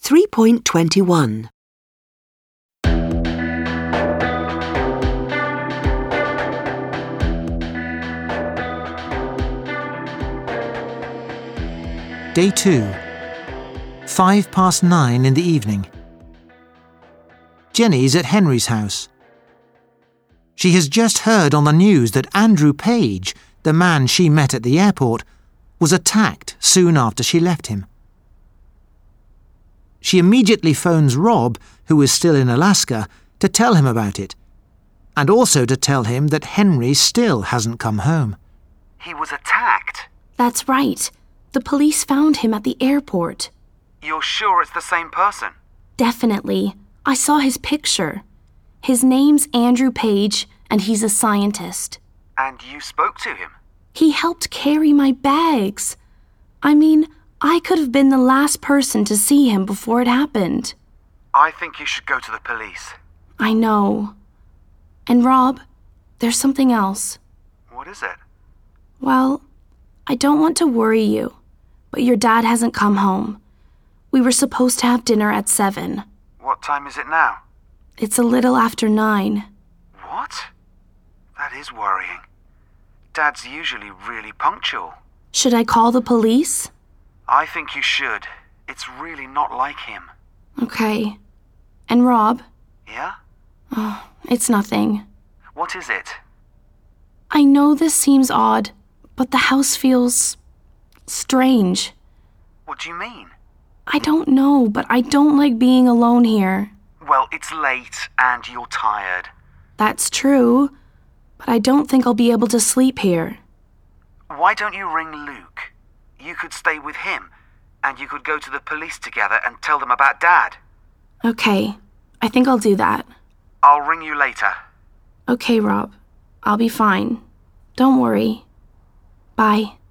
3.21. Day 2. 9:05 in the evening. Jenny's at Henry's house. She has just heard on the news that Andrew Page, the man she met at the airport, was attacked soon after she left him. She immediately phones Rob, who is still in Alaska, to tell him about it, and also to tell him that Henry still hasn't come home. He was attacked? That's right. The police found him at the airport. You're sure it's the same person? Definitely. I saw his picture. His name's Andrew Page, and he's a scientist. And you spoke to him? He helped carry my bags. I mean, I could have been the last person to see him before it happened. I think you should go to the police. I know. And Rob, there's something else. What is it? Well, I don't want to worry you, but your dad hasn't come home. We were supposed to have dinner at 7. What time is it now? It's a little after 9. What? That is worrying. Dad's usually really punctual. Should I call the police? I think you should. It's really not like him. Okay. And Rob? Yeah? Oh, it's nothing. What is it? I know this seems odd, but the house feels strange. What do you mean? I don't know, but I don't like being alone here. Well, it's late and you're tired. That's true, but I don't think I'll be able to sleep here. Why don't you ring Luke? You could stay with him, and you could go to the police together and tell them about Dad. Okay, I think I'll do that. I'll ring you later. Okay, Rob. I'll be fine. Don't worry. Bye.